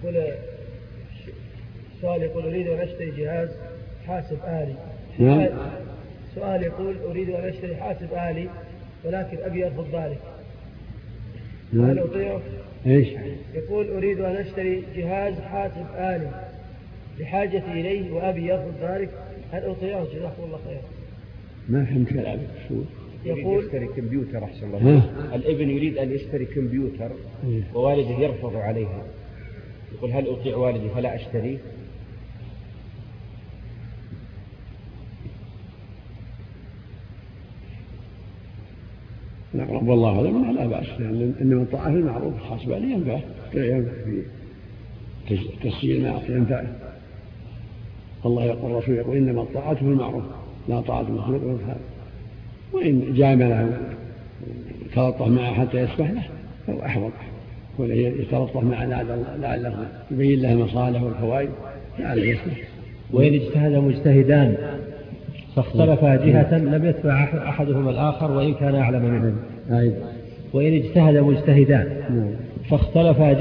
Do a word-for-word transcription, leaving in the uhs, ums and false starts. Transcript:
يقول سؤال يقول أريد أن أشتري جهاز حاسب آلي. نعم. سؤال يقول أريد أن أشتري حاسب آلي ولكن أبي أرفض ذلك. نعم. هل أطيعه؟ إيش؟ يقول أريد أن أشتري جهاز حاسب آلي بحاجتي إليه وأبي يرفض ذلك، هل أطيعه؟ جزاكم الله خير. ما فهمت كلامك. شو يقول يشتري كمبيوتر أحسن الله. الابن يريد أن يشتري كمبيوتر ووالده يرفض عليه، يقول هل أطيع والدي فلا أشتريه؟ نقرب والله هذا من لا بأس، يعني إنما الطاعة في المعروف الحاسب عليه ينفع ينفع في تسجيل ما ينفع. الله يقول الرسول يقول إنما الطاعة في المعروف لا طاعة المخلوق في الخالق، وإن جامله يتلطف معه حتى يسمح له فهو أحوط، يتلطف معه لعله يبين له المصالح والفوائد لعله يسمح. وإن اجتهد مجتهدان فاختلفا جهة لم يتبع أحدهما الآخر وإن كان أعلم منه. وإن اجتهد مجتهدان فاختلفا